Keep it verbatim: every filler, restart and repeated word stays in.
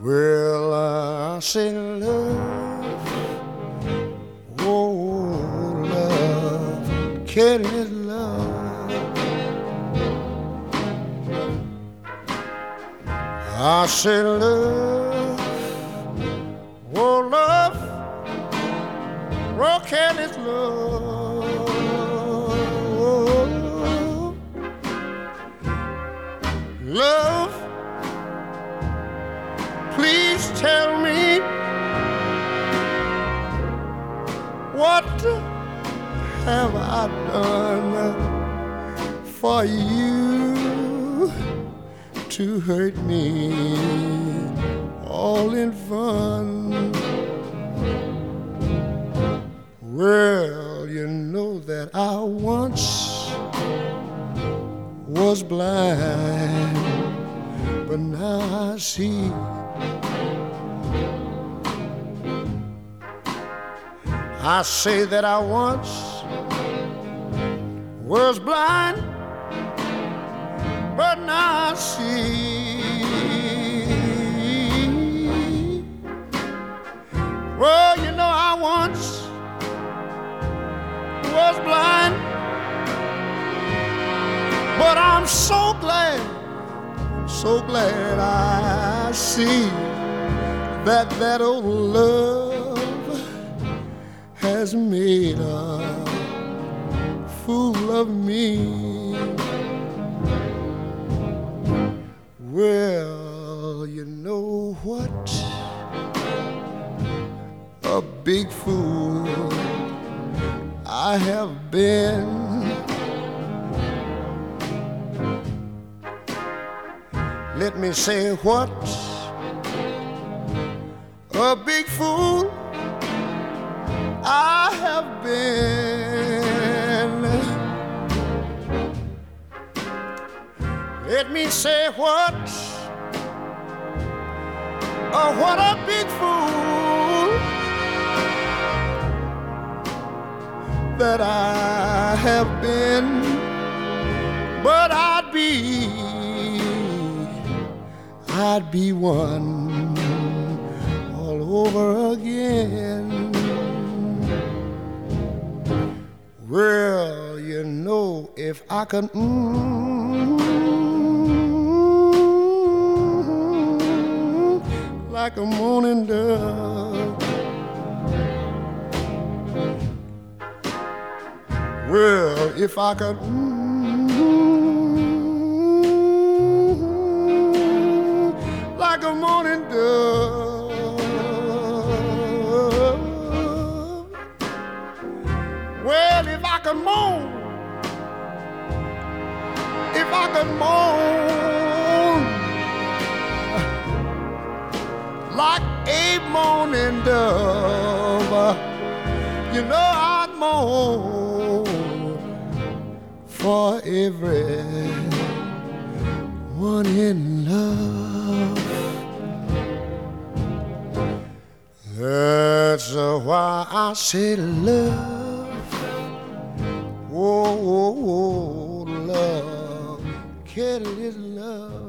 Well, I say love, oh love, careless love. I say love, oh love, oh careless love. Love, please tell me what have I done for you to hurt me all in fun? Well, you know that I once was blind, but now I see. I say that I once was blind, but now I see. Well, you know I once was blind, but I'm so glad, so glad I see that that old love has made a fool of me. Well, you know what? A big fool I have been. Let me say what? A big fool I have been. Let me say what? Oh, what a big fool that I have been. But I'd be, I'd be one all over again. Well, you know, if I could mm, like a morning dove. Well, if I could mm, like a morning dove. Well, if I could moan, if I could moan like a moaning dove, you know I'd moan for every one in love. That's why I say love. Oh, oh, oh, love, careless love.